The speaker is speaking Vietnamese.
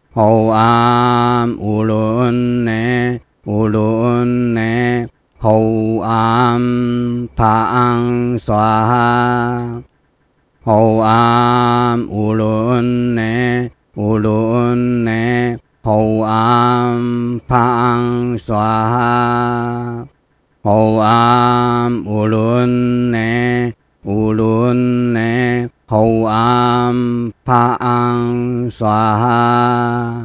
Hồ am ulunne ulunne Hồ am phang swaha Hồ am ulunne ulunne Hồ am phang swaha Hồ am ulunne ulunne Hồ am phang swaha